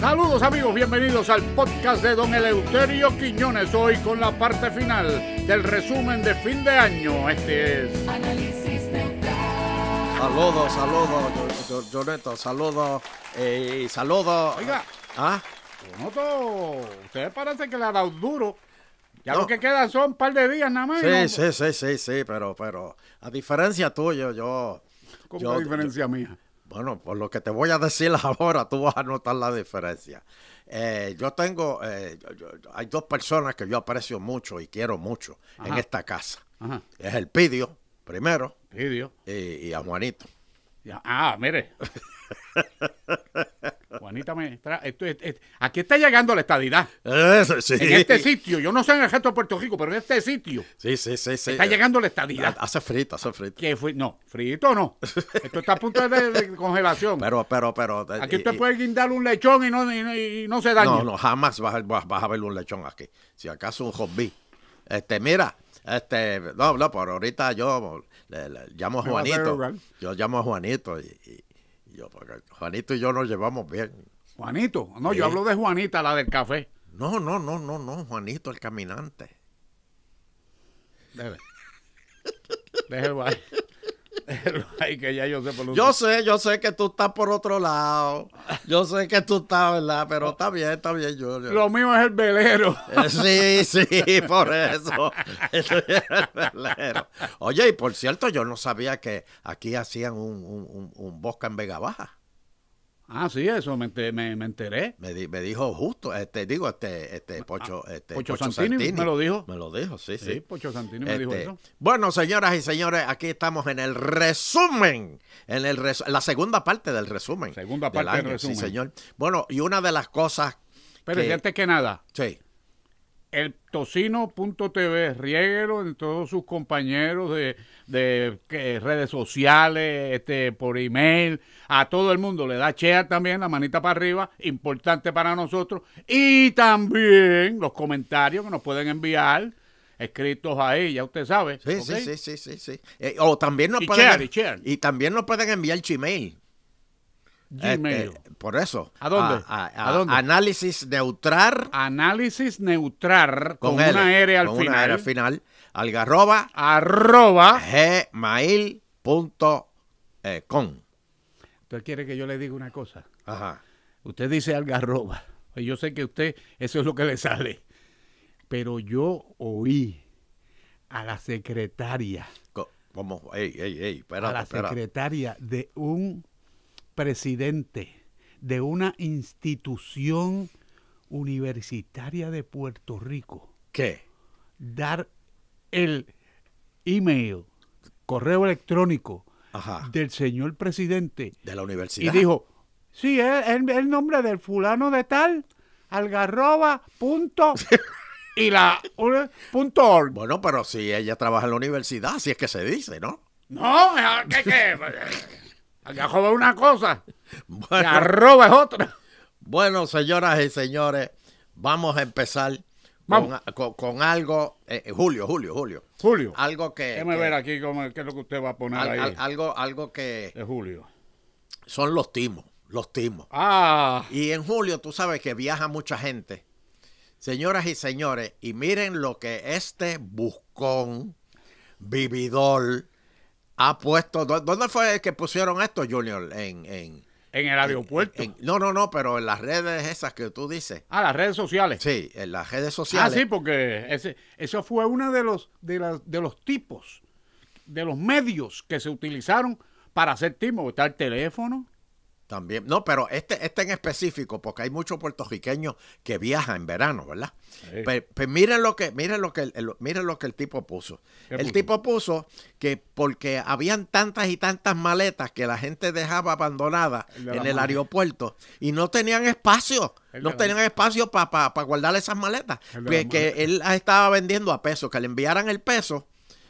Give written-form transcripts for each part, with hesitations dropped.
Saludos amigos, bienvenidos al podcast de don Eleuterio Quiñones, hoy con la parte final del resumen de fin de año. Este es Análisis Neutral. Saludos, Joneto, saludos. Oiga, ¿Ah? noto, usted parece que le ha dado duro. Ya No. lo que queda son un par de días nada más. Sí, pero a diferencia tuya, ¿Cómo la diferencia mía? Bueno, por lo que te voy a decir ahora, tú vas a notar la diferencia. Yo tengo, hay dos personas que yo aprecio mucho y quiero mucho en esta casa. Ajá. Es el Pidio, primero, Pidio. y a Juanito. Mire. Juanita aquí está llegando la estadidad. Sí. En este sitio, yo no sé en el resto de Puerto Rico, pero en este sitio Sí. está llegando la estadidad. Hace frito. ¿Qué fue? No, frito no. Esto está a punto de congelación. Pero. Aquí usted puede guindar un lechón y no se daña. No, jamás vas a ver un lechón aquí. Si acaso un hobby. Mira, no, por ahorita yo le llamo a Juanito. Yo llamo a Juanito y yo, porque Juanito y yo nos llevamos bien. Juanito, no, Sí. yo hablo de Juanita, la del café. No, Juanito el caminante. Déjelo ahí. Déjelo ahí que ya yo sé por Yo sé que tú estás por otro lado. Yo sé que tú estás, ¿verdad? Pero está bien, Julio. Lo mío es el velero. Sí, por eso. Eso es el velero. Oye, y por cierto, yo no sabía que aquí hacían un vodka en Vega Baja. Sí, eso me enteré. Me dijo justo, Pocho Pocho Santini me lo dijo. Me lo dijo, sí. Sí, Pocho Santini me dijo eso. Bueno, señoras y señores, aquí estamos en el resumen, la segunda parte del resumen. Segunda parte del resumen. Sí, señor. Bueno, y una de las cosas Pero antes que nada, sí. el tocino.tv, riéguelo en todos sus compañeros de redes sociales, por email, a todo el mundo. Le da share también, la manita para arriba, importante para nosotros. Y también los comentarios que nos pueden enviar, escritos ahí, ya usted sabe. Sí, ¿okay? sí. O también nos Y pueden share. Y también nos pueden enviar Gmail. Gmail. Por eso. ¿A dónde? ¿A dónde? Análisis neutral. Análisis neutral con L, una R al con final. Una R al final. Algarroba. gmail.com. ¿Usted quiere que yo le diga una cosa? Ajá. Usted dice algarroba. Y yo sé que a usted eso es lo que le sale. Pero yo oí a la secretaria. ¿Cómo? Espérate, a la secretaria de un presidente de una institución universitaria de Puerto Rico. ¿Qué? Dar el email, correo electrónico del señor presidente. De la universidad. Y dijo, sí, el nombre del fulano de tal, algarroba, punto, y punto org. Bueno, pero si ella trabaja en la universidad, así es que se dice, ¿no? No, ¿qué? Algarroba es una cosa, Bueno, arroba es otra. Bueno, señoras y señores, vamos a empezar con algo. Julio. Julio, Algo que. déjeme ver aquí qué es lo que usted va a poner ahí. Algo que De Julio. son los timos. Y en julio tú sabes que viaja mucha gente. Señoras y señores, y miren lo que este buscón, vividor, ha puesto. ¿Dónde fue que pusieron esto, Junior? En el aeropuerto. No, pero en las redes esas que tú dices. Las redes sociales. Sí, en las redes sociales. Sí, porque eso fue uno de los tipos, de los medios que se utilizaron para hacer timos. Está el teléfono. También, no, pero este en específico, porque hay muchos puertorriqueños que viajan en verano, ¿verdad? Sí. Pero miren lo que el tipo puso. El tipo puso que porque habían tantas y tantas maletas que la gente dejaba abandonadas en el aeropuerto y no tenían espacio. No tenían espacio para guardar esas maletas. Que él estaba vendiendo a peso, que le enviaran el peso,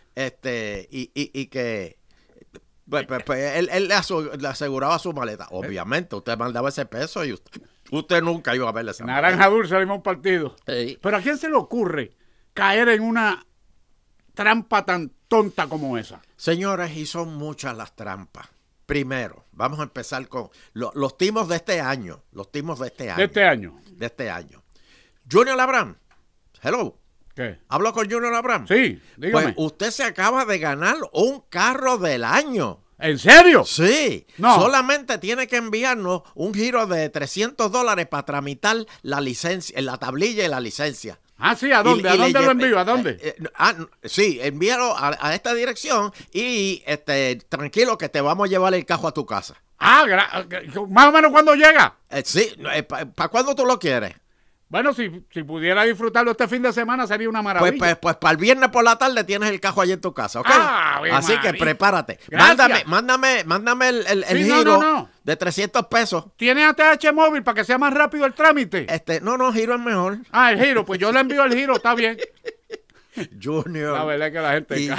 y que Pues él le aseguraba su maleta. Obviamente, usted mandaba ese peso y usted nunca iba a ver esa Naranja maleta. dulce, limón partido. Sí. Pero ¿a quién se le ocurre caer en una trampa tan tonta como esa? Señores, y son muchas las trampas. primero, vamos a empezar con los timos de este año. Los timos de este año. De este año. De este año. Junior Abraham. Hello. ¿Qué? ¿Hablo con Junior Abraham? Sí, dígame. Pues usted se acaba de ganar un carro del año. ¿En serio? Sí. No. Solamente tiene que enviarnos un giro de $300 para tramitar la licencia, la tablilla y la licencia. Ah, sí, ¿a dónde? ¿A dónde lo envío? ¿A dónde? Sí, envíalo a esta dirección y tranquilo que te vamos a llevar el carro a tu casa. Ah, más o menos ¿cuándo llega? Sí, ¿para cuándo tú lo quieres? Bueno, si pudiera disfrutarlo este fin de semana sería una maravilla. Pues para el viernes por la tarde tienes el carro allí en tu casa, ¿ok? Así que prepárate. Gracias. Mándame el Sí, giro de $300. ¿Tienes ATH móvil para que sea más rápido el trámite? No, giro es mejor. Ah, el giro, pues yo le envío el giro, está bien. Junior. La verdad es que la gente y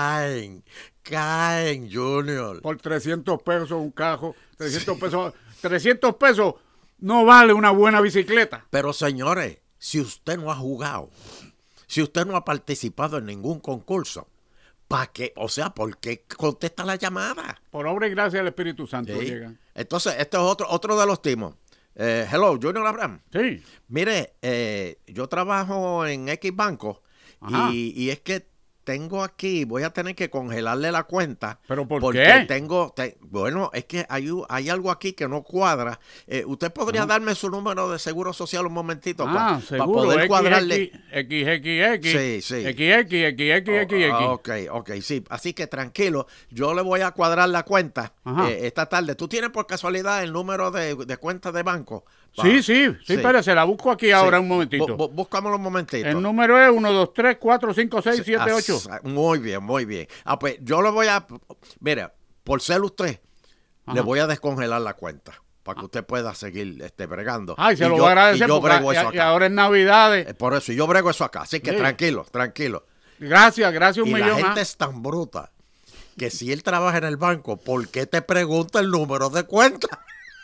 caen, Junior. Por $300 un carro, $300 pesos no vale una buena bicicleta. Pero señores, si usted no ha jugado, si usted no ha participado en ningún concurso, ¿para qué? O sea, ¿por qué contesta la llamada? Por obra y gracia del Espíritu Santo ¿Sí? llegan. Entonces, este es otro de los timos. Hello, Junior Abraham. Sí. Mire, yo trabajo en X Banco y es que tengo aquí, voy a tener que congelarle la cuenta. ¿Pero por porque qué? Bueno, es que hay algo aquí que no cuadra. ¿Usted podría darme su número de seguro social un momentito para poder cuadrarle? XX. Sí. XX. Ok, sí. Así que tranquilo, yo le voy a cuadrar la cuenta esta tarde. ¿Tú tienes por casualidad el número de cuenta de banco? Sí, espérese, la busco aquí ahora un momentito. Búscamelo un momentito. El número es 1, 2, 3, 4, 5, 6, 7, 8. Muy bien. Pues yo le voy a... Mira, por ser usted, le voy a descongelar la cuenta para que usted pueda seguir bregando. Ay, se lo voy a agradecer porque ahora es Navidades. Por eso, yo brego eso acá. Así que tranquilo. Gracias un millón. La gente es tan bruta que si él trabaja en el banco, ¿por qué te pregunta el número de cuenta?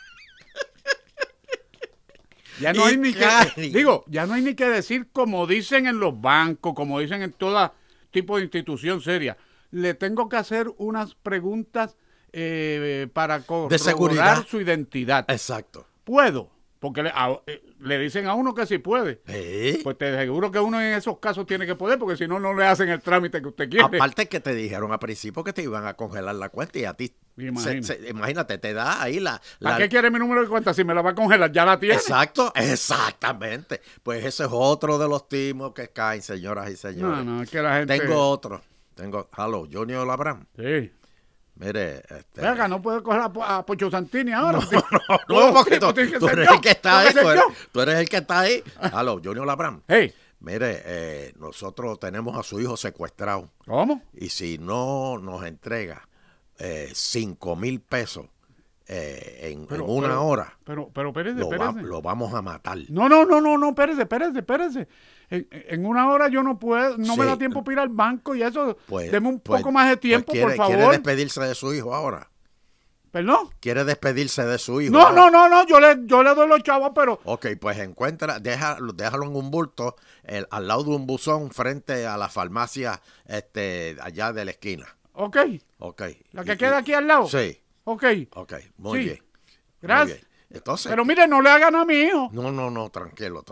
Ya no hay ni ya no hay ni que decir como dicen en los bancos, como dicen en todo tipo de institución seria. Le tengo que hacer unas preguntas para corroborar su identidad. Exacto. ¿Puedo? Porque le dicen a uno que sí puede. Pues te aseguro que uno en esos casos tiene que poder, porque si no, no le hacen el trámite que usted quiere. Aparte que te dijeron al principio que te iban a congelar la cuenta y a ti, imagínate, te da ahí ¿Para qué quiere mi número de cuenta? Si me la va a congelar, ya la tiene. Exactamente. Pues ese es otro de los timos que caen, señoras y señores. No, es que la gente... Tengo otro. Hello, Junior Abraham. Sí. Mire, Venga, no puede coger a Pocho Santini ahora. No, porque tú eres el que está ahí. Tú eres el que está ahí. Hello, Junior Abraham. Hey. Mire, nosotros tenemos a su hijo secuestrado. ¿Cómo? Y si no nos entrega $5,000 en una hora, pero espérese. Lo vamos a matar. No, espérese. En una hora yo no puedo, no me da tiempo para ir al banco y eso. Deme un poco más de tiempo, por favor. ¿Quiere despedirse de su hijo ahora? ¿Perdón? ¿Quiere despedirse de su hijo? No, yo le doy los chavos, pero... Ok, pues déjalo en un bulto al lado de un buzón frente a la farmacia allá de la esquina. Ok. ¿La que queda aquí al lado? Sí. Ok, muy bien. Gracias. Muy bien. Entonces, pero mire, no le hagan a mi hijo. No, tranquilo.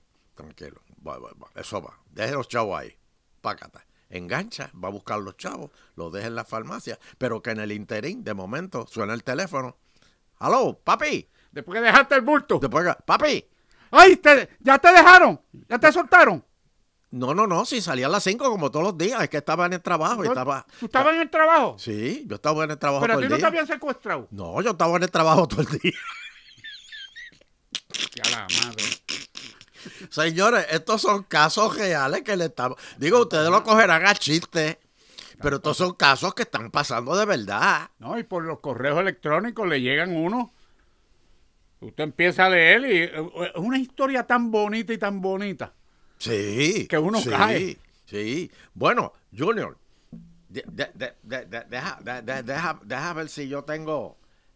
Eso va. Deje los chavos ahí. Pácata. Engancha, va a buscar los chavos, los deja en la farmacia, pero que en el interín, de momento, suena el teléfono. ¡Aló, papi! Después que dejaste el bulto. ¡Papi! ¡Ay, ya te dejaron! ¿Ya te soltaron? No, si salía a las 5 como todos los días, es que estaba en el trabajo. ¿Tú estabas en el trabajo? Sí, yo estaba en el trabajo todo el día. ¿Pero a ti no día. te habían secuestrado? No, yo estaba en el trabajo todo el día. Ya la madre. Señores, estos son casos reales que le estamos... Digo, ustedes lo cogerán a chiste, pero estos son casos que están pasando de verdad. No, y por los correos electrónicos le llegan uno. Usted empieza a leer y es una historia tan bonita y tan bonita. Sí. Que uno cae. Sí. Bueno, Junior, deja ver si yo tengo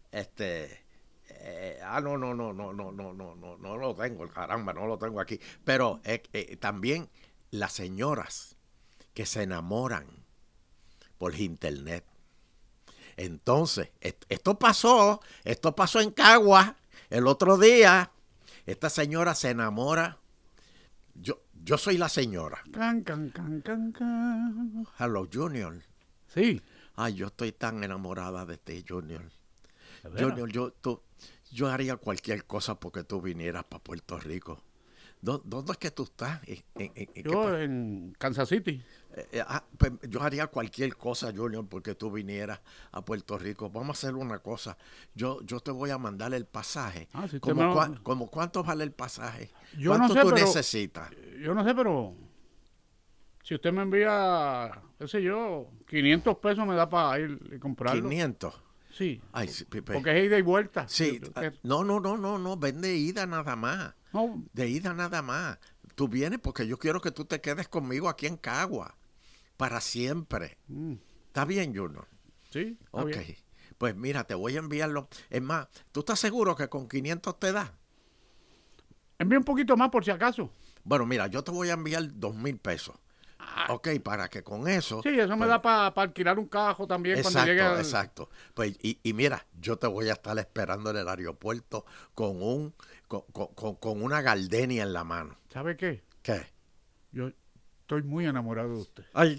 no lo tengo, caramba, no lo tengo aquí. Pero también las señoras que se enamoran por internet. Entonces, esto pasó en Cagua el otro día. Esta señora se enamora. Yo soy la señora. Can, can, can, can, can. Hello, Junior. Sí. Ay, yo estoy tan enamorada de ti, Junior. Junior, yo haría cualquier cosa porque tú vinieras para Puerto Rico. ¿Dónde es que tú estás? Yo en Kansas City. Pues yo haría cualquier cosa, Junior, porque tú vinieras a Puerto Rico. Vamos a hacer una cosa. Yo te voy a mandar el pasaje. Si ¿Cómo cuánto vale el pasaje? Yo ¿Cuánto no sé, tú pero, necesitas? Yo no sé, pero si usted me envía, qué sé yo, 500 pesos me da para ir y comprarlo. 500. Sí. Ay, sí, porque es ida y vuelta. Sí. No, vende ida nada más. No. De ida nada más. Tú vienes porque yo quiero que tú te quedes conmigo aquí en Cagua. Para siempre. ¿Está bien, Junior? Sí, está ok. bien. Pues mira, te voy a enviarlo. Es más, ¿tú estás seguro que con 500 te da? Envía un poquito más por si acaso. Bueno, mira, yo te voy a enviar 2,000 pesos. Ok, para que con eso... Sí, eso me da para alquilar un carro también cuando llegue al... Exacto. Pues, y mira, yo te voy a estar esperando en el aeropuerto con una gardenia en la mano. ¿Sabe qué? ¿Qué? Yo estoy muy enamorado de usted. Ay,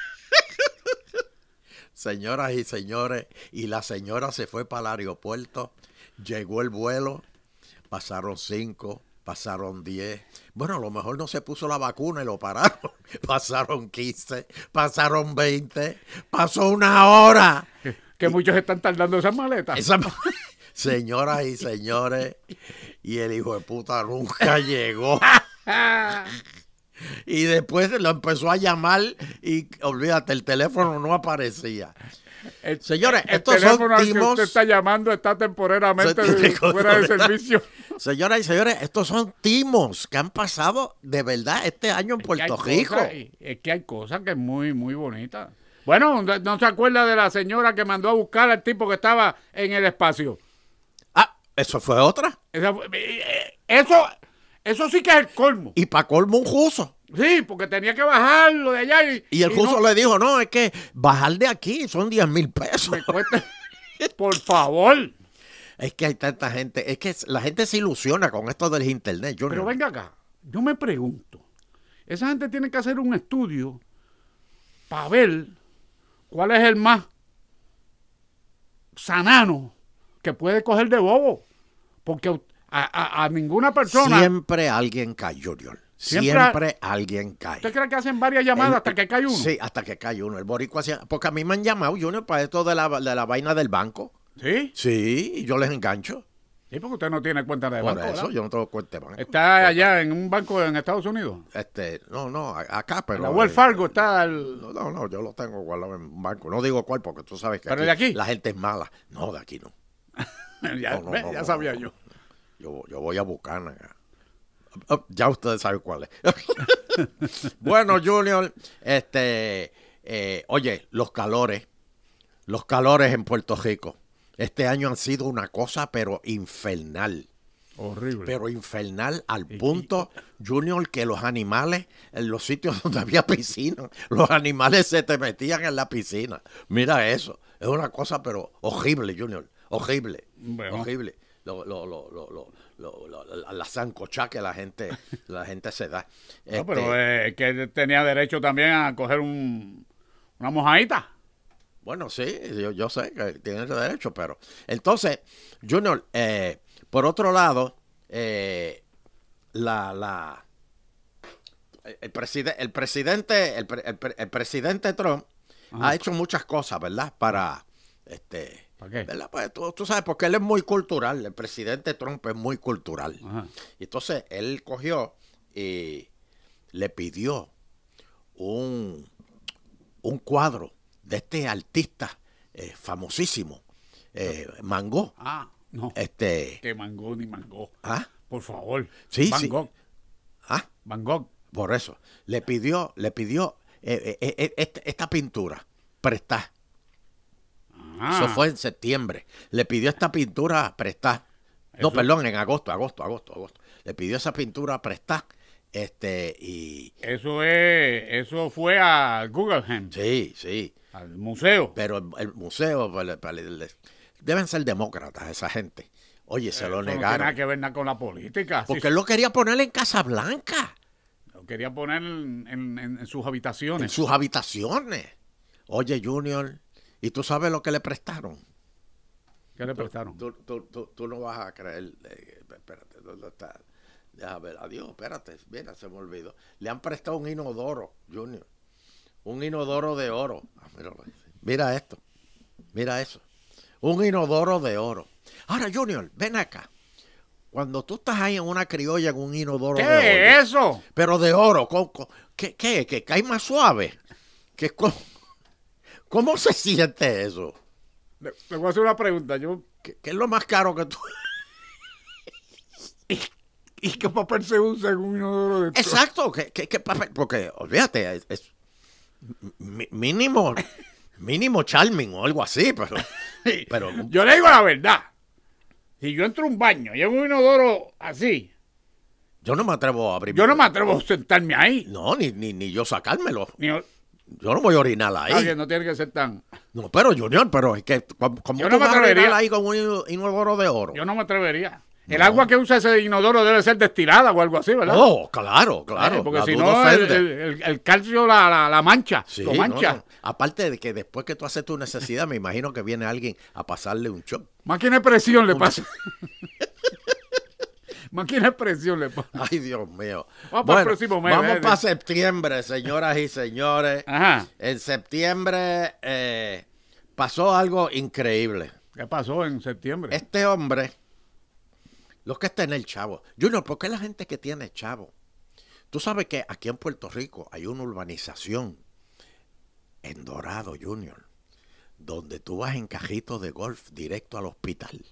señoras y señores, y la señora se fue para el aeropuerto, llegó el vuelo, pasaron 5, pasaron 10. Bueno, a lo mejor no se puso la vacuna y lo pararon. Pasaron 15, pasaron 20, pasó 1 hora. Que muchos están tardando esas maletas. Señoras y señores, y el hijo de puta nunca llegó. Y después lo empezó a llamar y olvídate, el teléfono no aparecía. Señores, estos son timos. Que usted está llamando está temporalmente fuera de servicio. Señoras y señores, estos son timos que han pasado de verdad este año en Puerto Rico. Es que hay cosas que es muy, muy bonita. Bueno, ¿no se acuerda de la señora que mandó a buscar al tipo que estaba en el espacio? ¿Eso fue otra? Eso sí que es el colmo. Y para colmo un juso. Sí, porque tenía que bajarlo de allá. Y el juso le dijo, no, es que bajar de aquí son 10,000 pesos. Me cuesta. Por favor. Es que hay tanta gente, es que la gente se ilusiona con esto del internet. Pero venga acá, yo me pregunto, esa gente tiene que hacer un estudio para ver cuál es el más sanano que puede coger de bobo. Porque a ninguna persona... Siempre alguien cae, Junior. Siempre alguien cae. ¿Usted cree que hacen varias llamadas hasta que cae uno? Sí, hasta que cae uno. El boricua hacía... Porque a mí me han llamado, Junior, para esto de la vaina del banco. ¿Sí? Sí, y yo les engancho. Sí, porque usted no tiene cuenta de banco. Por eso, ¿verdad? yo no tengo cuenta de banco. ¿Está allá en un banco en Estados Unidos? No, acá, pero... En la Wells Fargo está el... No, yo lo tengo guardado en un banco. No digo cuál, porque tú sabes que ¿Pero de aquí? la gente es mala. No, de aquí no. ya sabía yo. Yo voy a Buchanan. Ya ustedes saben cuál es. Bueno, Junior, oye, los calores en Puerto Rico este año han sido una cosa pero infernal. Horrible. Pero infernal al punto, Junior, que los animales, en los sitios donde había piscina, los animales se te metían en la piscina. Mira eso, es una cosa pero horrible, Junior, horrible, bueno. Horrible. La sancocha que la gente se da. No, pero es que tenía derecho también a coger una mojadita. Bueno, sí, yo sé que tiene ese derecho, pero... Entonces, Junior, por otro lado, el presidente Trump ha hecho muchas cosas, ¿verdad? ¿Para qué? ¿Verdad? Pues tú sabes, porque él es muy cultural. El presidente Trump es muy cultural. Ajá. Y entonces él cogió y le pidió un cuadro de este artista famosísimo, Van Gogh. No. Que Van Gogh ni Van Gogh. Por favor. Sí, Van Gogh. Van Gogh. Por eso. Le pidió esta pintura prestada. Eso fue en septiembre. Le pidió esta pintura prestada. No, perdón, en agosto. Le pidió esa pintura prestada Y Eso fue al Guggenheim, sí, al museo. pero el museo deben ser demócratas esa gente. Oye, se lo Eso no tiene negaron. nada que ver nada con la política. Porque él lo quería poner en Casablanca, Lo quería poner en sus habitaciones. en sus habitaciones. Oye, Junior, ¿y tú sabes lo que le prestaron? ¿Qué le prestaron? Tú no vas a creer. Espérate, ¿dónde está? Déjame ver. Adiós, espérate. Mira, se me olvidó. Le han prestado un inodoro, Junior. Un inodoro de oro. Mira esto. Mira eso. Un inodoro de oro. Ahora, Junior, ven acá. Cuando tú estás ahí en una criolla en un inodoro de oro. ¿Qué es eso? Pero de oro. ¿Qué? ¿Que cae más suave? ¿Cómo se siente eso? Le voy a hacer una pregunta. ¿Qué es lo más caro que tú? ¿Y qué papel se usa en un inodoro de esto? Exacto. ¿Qué papel? Porque, olvídate, es mínimo Charming o algo así, pero Yo le digo la verdad. Si yo entro a un baño y en un inodoro así, yo no me atrevo a abrir. yo no me atrevo a sentarme ahí. No, ni yo sacármelo. Ni, Yo no voy a orinar ahí. que no tiene que ser tan... No, pero Junior, pero es que ¿cómo Yo tú no me vas a orinar atrevería. ahí con un inodoro de oro? Yo no me atrevería. El No. agua que usa ese inodoro debe ser destilada o algo así, ¿verdad? Oh, claro. Porque La si duda no, ofende. el calcio la mancha. Sí, lo mancha. no. Aparte de que después que tú haces tu necesidad, me imagino que viene alguien a pasarle un shot. Máquina de presión le pasa. Máquina de presión le pasa. Ay, Dios mío. Vamos para el próximo mes. Vamos para septiembre, señoras y señores. Ajá. En septiembre pasó algo increíble. ¿Qué pasó en septiembre? Este hombre, lo que está en el chavo. Junior, ¿por qué la gente que tiene chavo? Tú sabes que aquí en Puerto Rico hay una urbanización en Dorado, Junior, donde tú vas en cajito de golf directo al hospital.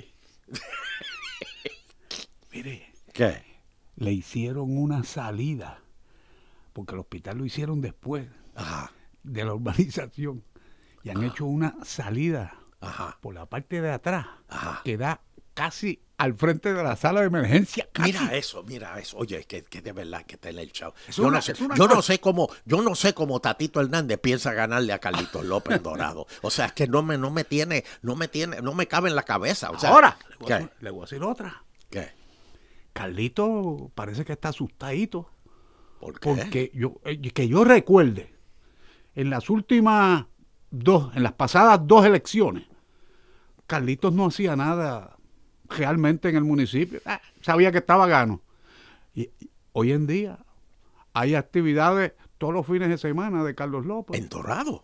Mire, ¿Qué? le hicieron una salida, porque el hospital lo hicieron después Ajá, de la urbanización, y han hecho una salida ajá, por la parte de atrás, ajá. que da casi al frente de la sala de emergencia. Casi. Mira eso. Oye, es que de verdad que está en el chavo. Es Yo una- no sé, es una yo no cosa. sé cómo Tatito Hernández piensa ganarle a Carlitos López en Dorado. O sea, es que no me cabe en la cabeza. O sea, Ahora, ¿qué? le voy a decir otra. ¿Qué? Carlito parece que está asustadito, ¿Por qué? porque que yo recuerde, en las pasadas dos elecciones, Carlitos no hacía nada realmente en el municipio. Sabía que estaba gano. Y hoy en día hay actividades todos los fines de semana de Carlos López. ¿En Dorado?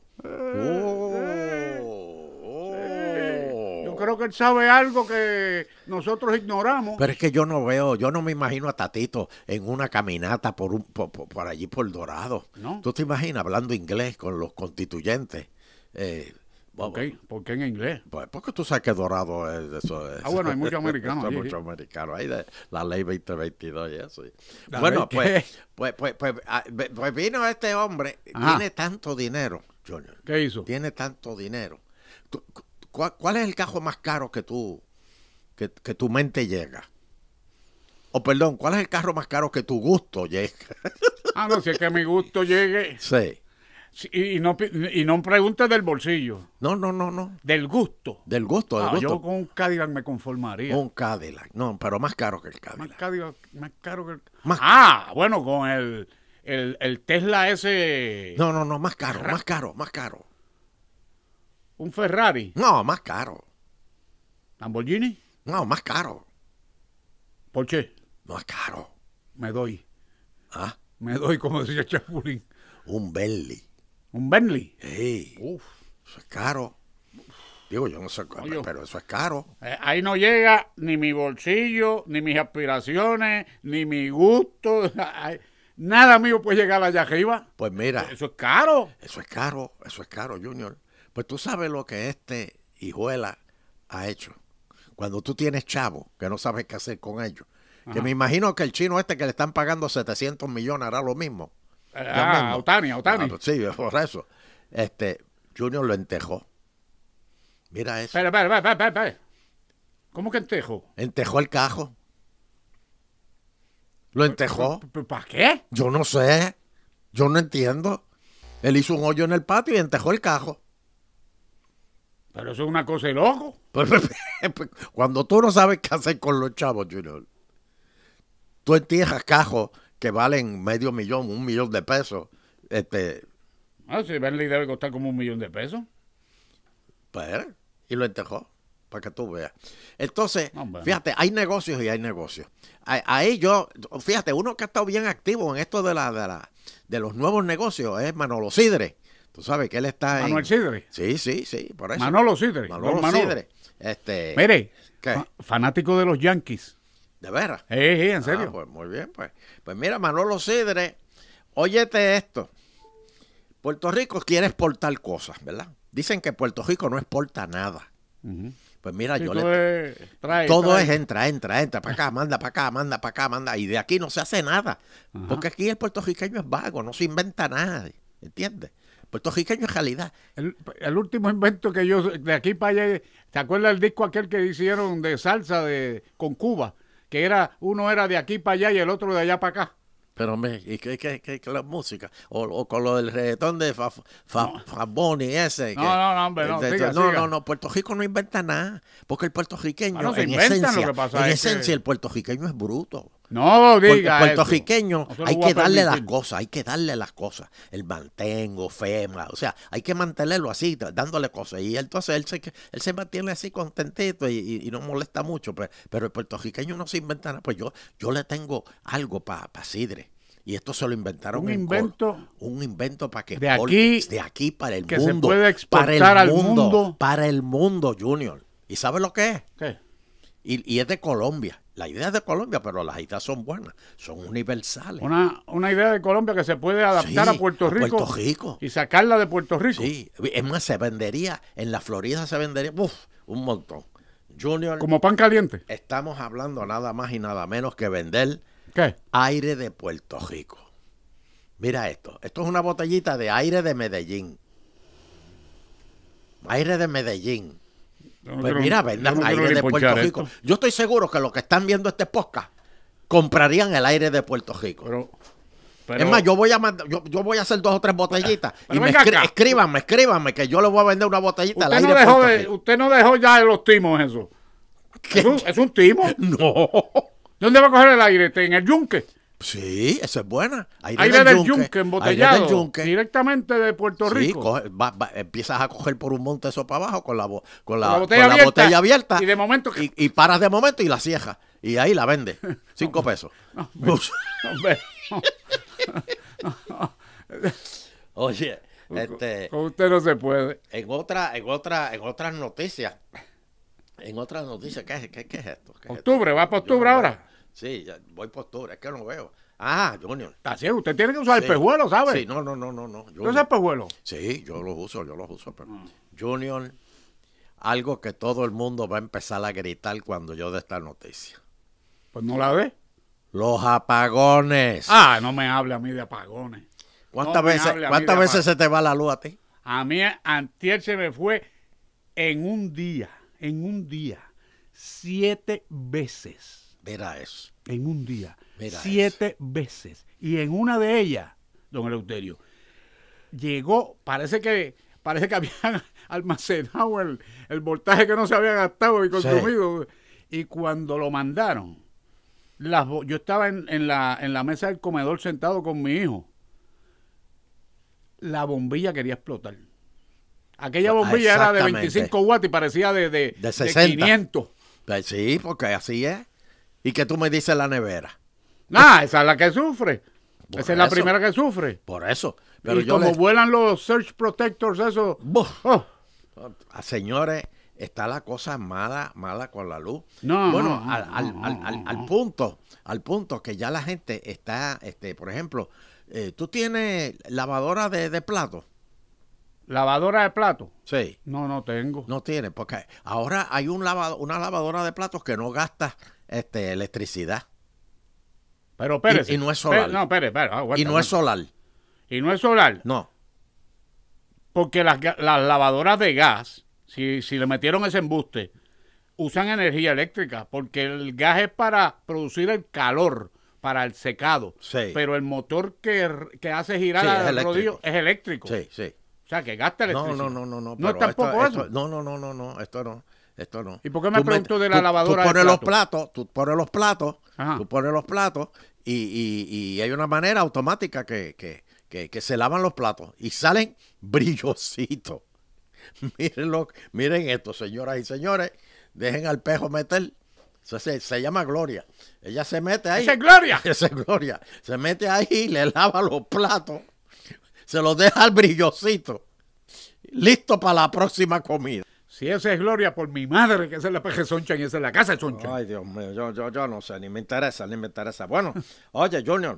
Yo creo que él sabe algo que nosotros ignoramos. Pero es que yo no me imagino a Tatito en una caminata por allí por Dorado. ¿No? ¿Tú te imaginas hablando inglés con los constituyentes? ¿Por qué en inglés? Pues porque tú sabes que Dorado es eso. Bueno, hay muchos americanos Hay allí, muchos americanos. Hay de la ley 2022 y eso. ¿La Bueno, ley pues vino este hombre. Ajá. Tiene tanto dinero, Junior. ¿Qué hizo? Tiene tanto dinero. ¿Cuál es el cajo más caro que tu mente llega? O perdón, ¿cuál es el carro más caro que tu gusto llega? No, si es que mi gusto llegue. Sí. Sí, y no preguntes del bolsillo, No. del gusto. Del gusto, del Yo gusto. con un Cadillac me conformaría. Un Cadillac. No, pero más caro que el Cadillac. Más caro que el... Más- Bueno, con el Tesla ese... No, más caro. Un Ferrari. No, más caro. Lamborghini. No, más caro. Porsche. Más caro. Me doy, ¿Ah? como decía Chapulín. Un Bentley. Un Bentley. Sí, Uf. eso es caro. Digo, yo no sé, Oye. pero eso es caro. Ahí no llega ni mi bolsillo, ni mis aspiraciones, ni mi gusto. Nada mío puede llegar allá arriba. Pues mira, Eso es caro. eso es caro, Junior. Pues tú sabes lo que este hijuela ha hecho. Cuando tú tienes chavo, que no sabes qué hacer con ellos. Que me imagino que el chino este que le están pagando 700 millones hará lo mismo. Otani. Sí, por eso. Junior lo entejó. Mira eso. Espera. ¿Cómo que entejo? Entejó el cajo. Lo entejó. ¿Para qué? Yo no sé. Yo no entiendo. Él hizo un hoyo en el patio y entejó el cajo. Pero eso es una cosa de loco. Cuando tú no sabes qué hacer con los chavos, Junior, tú entierras cajos que valen $500,000, $1 millón de pesos. Si Bentley debe costar como $1 millón de pesos. Pues, y lo entejó, para que tú veas. Entonces, fíjate, hay negocios y hay negocios. Ahí fíjate, uno que ha estado bien activo en esto de los nuevos negocios es Manolo Sidre. Tú sabes que él está Manuel Sidre. Sí, por eso. Manolo Sidre. Manolo Sidre. Mire, ¿qué? Fanático de los Yankees. ¿De veras? Sí, en serio. Pues muy bien, pues. Pues mira, Manolo Sidre, óyete esto. Puerto Rico quiere exportar cosas, ¿verdad? Dicen que Puerto Rico no exporta nada. Pues mira, sí, todo es entra, para acá, manda para acá, manda. Y de aquí no se hace nada. Ajá. Porque aquí el puertorriqueño es vago, no se inventa nada. ¿Entiendes? Puertorriqueño es realidad. El último invento que yo, de aquí para allá, ¿te acuerdas del disco aquel que hicieron de salsa con Cuba? Que uno era de aquí para allá y el otro de allá para acá. Pero ¿y qué la música? O con lo del reggaetón de Faboni ese. No, hombre, no. No, Puerto Rico no inventa nada. Porque el puertorriqueño, en esencia, el puertorriqueño es bruto. No diga el puertorriqueño hay que darle las cosas, el mantengo, FEMA, o sea, hay que mantenerlo así, dándole cosas, y entonces él se mantiene así contentito y no molesta mucho, pero el puertorriqueño no se inventa nada. Pues yo le tengo algo para Sidre, y esto se lo inventaron un invento para que de aquí para el que mundo, se puede exportar al mundo, para el mundo, Junior. ¿Y sabe lo que es? ¿Qué? Y es de Colombia. La idea es de Colombia, pero las ideas son buenas, son universales. Una idea de Colombia que se puede adaptar a Puerto Rico y sacarla de Puerto Rico. Sí, es más, se vendería, en la Florida se vendería, un montón. Junior. Como pan caliente. Estamos hablando nada más y nada menos que vender ¿qué? Aire de Puerto Rico. Mira esto es una botellita de aire de Medellín. Aire de Medellín. Pues mira, vendan aire de Puerto Rico. Yo estoy seguro que los que están viendo este podcast comprarían el aire de Puerto Rico. Pero es más, yo voy a hacer 2 o 3 botellitas. Y escríbanme, que yo le voy a vender una botellita al aire de Puerto Rico. Usted no dejó ya los timos eso. ¿Es un timo? No. ¿Dónde va a coger el aire? ¿En el yunque? Sí, esa es buena. Aire del yunque embotellado. Directamente de Puerto Rico. Sí, empiezas a coger por un monte eso para abajo con la botella abierta. Y de momento. Y paras de momento y la ciejas. Y ahí la vendes. 5 pesos. Oye, con usted no se puede. En otras noticias. ¿Qué es esto? ¿Octubre? ¿Va para octubre ahora? Sí, ya voy por octubre, es que no veo. Junior. Está ciego, usted tiene que usar el pejuelo, ¿sabe? Sí, no. ¿Tú usas el pejuelo? Sí, yo lo uso, pero Junior, algo que todo el mundo va a empezar a gritar cuando yo dé esta noticia. Pues no la ve. Los apagones. No me hable a mí de apagones. ¿Cuántas veces se te va la luz a ti? A mí antier se me fue en un día, 7 veces. Mira eso. En un día. Mira 7 veces. Y en una de ellas, don Eleuterio, llegó, parece que habían almacenado el voltaje que no se había gastado y consumido. Sí. Y cuando lo mandaron, yo estaba en la mesa del comedor sentado con mi hijo. La bombilla quería explotar. Aquella bombilla era de 25 watts y parecía de 60. De 500. Sí, porque así es. ¿Y qué tú me dices la nevera? Esa es la que sufre. Esa es la primera que sufre. Por eso. Pero vuelan los surge protectors, eso. Señores, está la cosa mala con la luz. Al punto que ya la gente está, por ejemplo, ¿tú tienes lavadora de platos? ¿Lavadora de platos? Sí. No tengo. No tiene, porque ahora hay una lavadora de platos que no gasta electricidad. Pero espérese. Y no es solar. Y no es solar. ¿Y no es solar? No. Porque las lavadoras de gas, si le metieron ese embuste, usan energía eléctrica, porque el gas es para producir el calor, para el secado. Sí. Pero el motor que hace girar al rodillo es eléctrico. Sí, sí. O sea, que gasta electricidad. No. No es tampoco eso. No, esto no. ¿Y por qué me pregunto de la lavadora tú pones de los platos, tú pones los platos y hay una manera automática que se lavan los platos y salen brillositos. Miren esto, señoras y señores, dejen al pejo meter. Eso se llama Gloria. Ella se mete ahí. ¡Esa es Gloria! Esa es Gloria. Se mete ahí, le lava los platos, se los deja al brillosito, listo para la próxima comida. Si esa es Gloria, por mi madre, que esa es la peje Soncha y esa es la casa de Soncha. Ay, Dios mío, yo no sé, ni me interesa. Bueno, oye, Junior,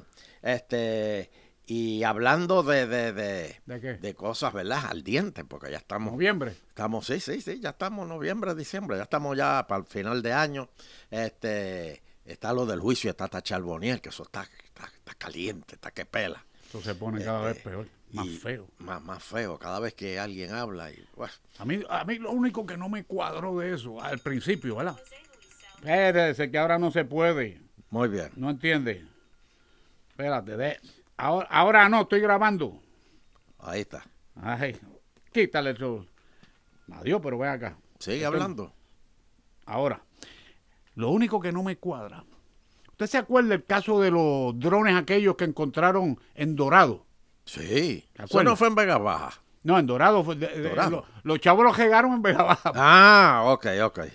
y hablando ¿De qué? de cosas, ¿verdad? Ardientes, porque ya estamos... Noviembre. Sí, ya estamos noviembre, diciembre, ya estamos ya para el final de año. Está lo del juicio, está Charbonnier, que eso está caliente, está que pela. Eso se pone cada vez peor, más feo. Más feo, cada vez que alguien habla. Y, bueno. A mí lo único que no me cuadró de eso, al principio, ¿verdad? Espérate, que ahora no se puede. Muy bien. ¿No entiende? Espérate, ahora no, estoy grabando. Ahí está. Ay, quítale eso. Adiós, pero ven acá. Sigue hablando. Ahora, lo único que no me cuadra. ¿Usted se acuerda del caso de los drones aquellos que encontraron en Dorado? Sí. Eso no fue en Vega Baja. No, en Dorado. Los chavos los llegaron en Vega Baja. Ah, ok.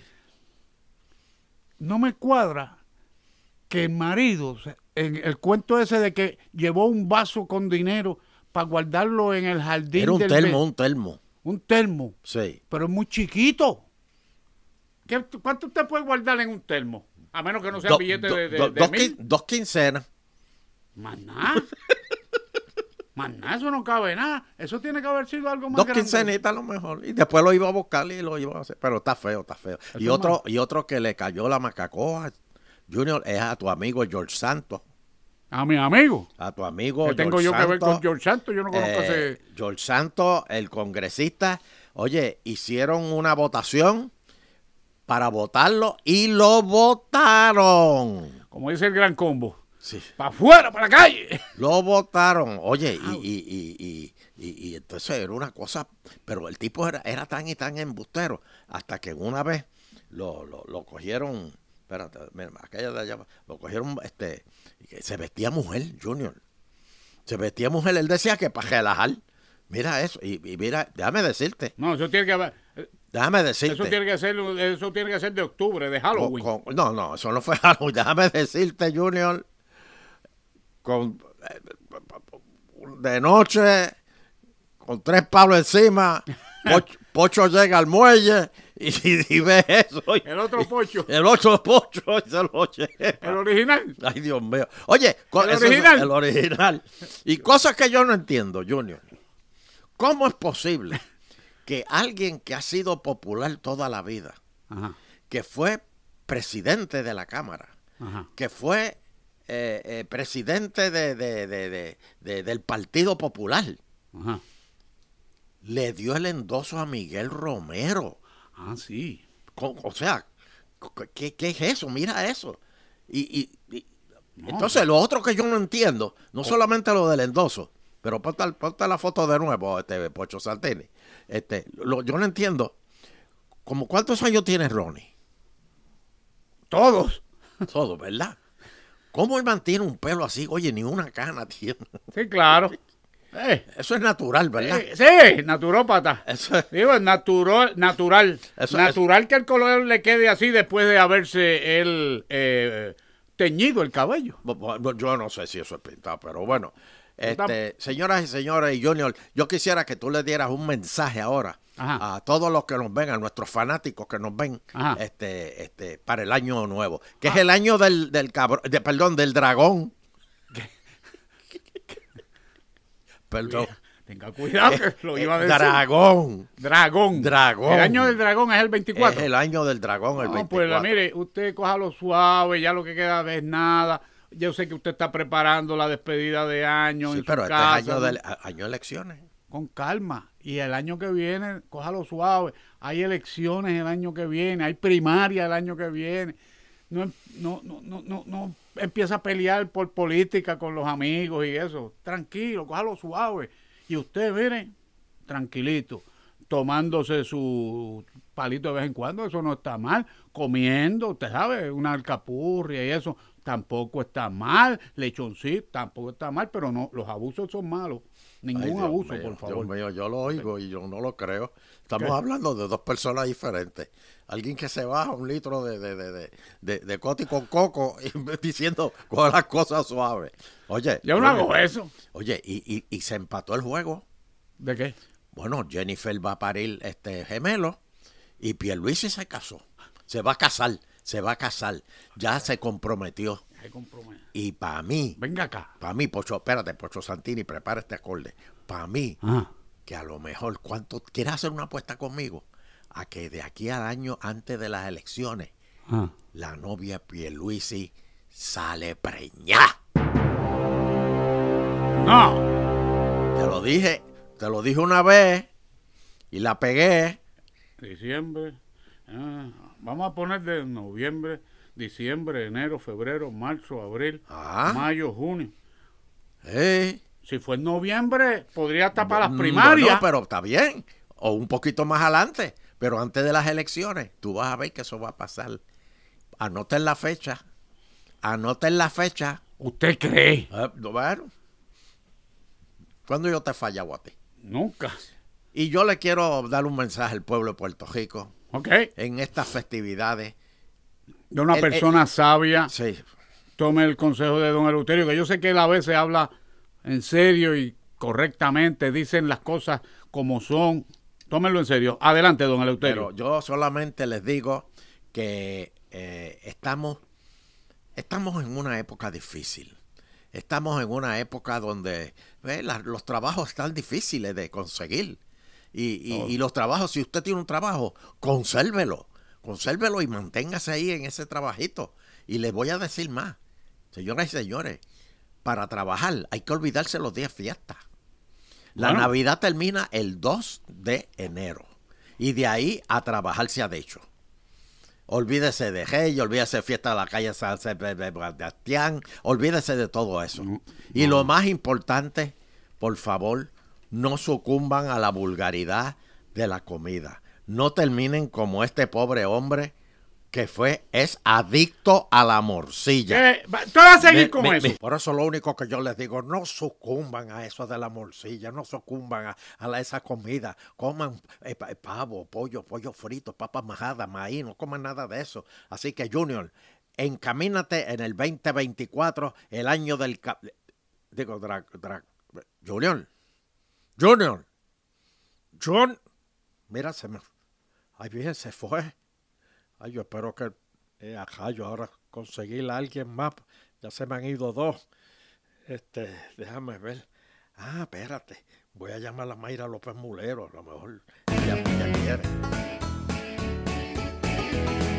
No me cuadra que el marido, en el cuento ese de que llevó un vaso con dinero para guardarlo en el jardín. Era un termo. Un termo. Sí. Pero es muy chiquito. ¿Cuánto usted puede guardar en un termo? A menos que no sea billete de 1000. 2 quincenas. Más nada. Más nada, eso no cabe nada. Eso tiene que haber sido algo más 2 quincenitas a lo mejor. Y después lo iba a buscar y lo iba a hacer. Pero está feo. Y otro que le cayó la macacoa, Junior, es a tu amigo George Santos. ¿A mi amigo? A tu amigo ¿Qué tengo yo que ver con George Santos? Yo no conozco ese... George Santos, el congresista, oye, hicieron una votación para votarlo y lo votaron. Como dice el Gran Combo. Sí. ¡Para afuera, para la calle! Lo votaron. Oye, y entonces era una cosa, pero el tipo era tan y tan embustero, hasta que una vez lo cogieron, espérate, mira, aquella de allá, lo cogieron, se vestía mujer, Junior. Se vestía mujer, él decía que para relajar. Mira eso, y mira, déjame decirte. No, eso tiene que haber... Déjame decirte. Eso tiene que ser de octubre, de Halloween. No, eso no fue Halloween. Déjame decirte, Junior, de noche, con 3 palos encima, Pocho llega al muelle y ve eso. El otro Pocho. El otro Pocho se lo lleva. El original. Ay, Dios mío. Oye, el original. Y cosas que yo no entiendo, Junior. ¿Cómo es posible que alguien que ha sido popular toda la vida, Ajá. que fue presidente de la Cámara, Ajá. que fue presidente del Partido Popular, Ajá. le dio el endoso a Miguel Romero? Ah, sí. O sea, ¿qué es eso? Mira eso. No. Entonces, lo otro que yo no entiendo, no solamente lo del endoso, pero ponte la foto de nuevo, Pocho Santini. Yo no entiendo. ¿Cuántos años tiene Ronnie? Todos. Todos, ¿verdad? ¿Cómo él mantiene un pelo así? Oye, ni una cana tiene. Sí, claro. Eso es natural, ¿verdad? Sí, naturópata. Eso es. Digo, natural. Eso natural que el color le quede así después de haberse él teñido el cabello. Yo no sé si eso es pintado, pero bueno. Señoras y señores, y Junior, yo quisiera que tú le dieras un mensaje ahora a todos los que nos ven, a nuestros fanáticos que nos ven, para el año nuevo, que es el año del dragón. Perdón. Tenga cuidado, que lo iba a decir. Dragón. El año del dragón es el 24. Es el año del dragón, el 24. Pues mire, usted cójalo suave, ya lo que queda es nada. Yo sé que usted está preparando la despedida de año. Sí, pero casa, este es año de elecciones. Con calma. Y el año que viene, cójalo suave. Hay elecciones el año que viene, hay primaria el año que viene. No empieza a pelear por política con los amigos y eso. Tranquilo, cójalo suave. Y usted, mire, tranquilito, tomándose su palito de vez en cuando, eso no está mal. Comiendo, usted sabe, una alcapurria y eso tampoco está mal. Lechoncito tampoco está mal, pero no, los abusos son malos. Ningún abuso, mío, por favor. Dios mío, yo lo oigo y yo no lo creo. Estamos hablando de dos personas diferentes. Alguien que se baja un litro de coti con coco y diciendo coge las cosas suaves. Oye. Yo no hago eso. Oye, y se empató el juego. ¿De qué? Bueno, Jennifer va a parir gemelo y Pierluisi se casó. Se va a casar. Ya se comprometió. Y para mí. Venga acá. Para mí, Pocho Santini, prepara este acorde. Para mí, que a lo mejor, ¿quieres hacer una apuesta conmigo? A que de aquí al año antes de las elecciones, la novia Pierluisi sale preñada. No. Te lo dije una vez y la pegué. Diciembre. Vamos a poner de noviembre, diciembre, enero, febrero, marzo, abril, mayo, junio. Si fue en noviembre, podría estar para las primarias. No, pero está bien. O un poquito más adelante. Pero antes de las elecciones, tú vas a ver que eso va a pasar. Anoten la fecha. ¿Usted cree? Bueno. ¿Cuándo yo te he fallado a ti? Nunca. Y yo le quiero dar un mensaje al pueblo de Puerto Rico. En estas festividades. De una persona sabia. Sí. Tome el consejo de don Eleuterio, que yo sé que él a veces habla en serio y correctamente, dicen las cosas como son. Tómenlo en serio. Adelante, don Eleuterio. Pero yo solamente les digo que estamos en una época difícil. Estamos en una época donde los trabajos están difíciles de conseguir. Y los trabajos, si usted tiene un trabajo, consérvelo y manténgase ahí en ese trabajito. Y les voy a decir más, señoras y señores, para trabajar hay que olvidarse los días fiesta. La Navidad termina el 2 de enero y de ahí a trabajar se ha dicho. Olvídese de Rey, olvídese de fiesta de la calle San Sebastián, olvídese de todo eso. Y lo más importante, por favor, no sucumban a la vulgaridad de la comida. No terminen como este pobre hombre que es adicto a la morcilla. ¿Tú vas a seguir con eso? Por eso lo único que yo les digo, no sucumban a eso de la morcilla, no sucumban a esa comida. Coman pavo, pollo frito, papas majadas, maíz, no coman nada de eso. Así que, Junior, encamínate en el 2024, el año del... Junior. Mira, ay, bien, se fue. Ay, yo espero que acá yo ahora conseguir a alguien más. Ya se me han ido dos. Déjame ver. Espérate. Voy a llamar a Mayra López Mulero. A lo mejor ella quiere.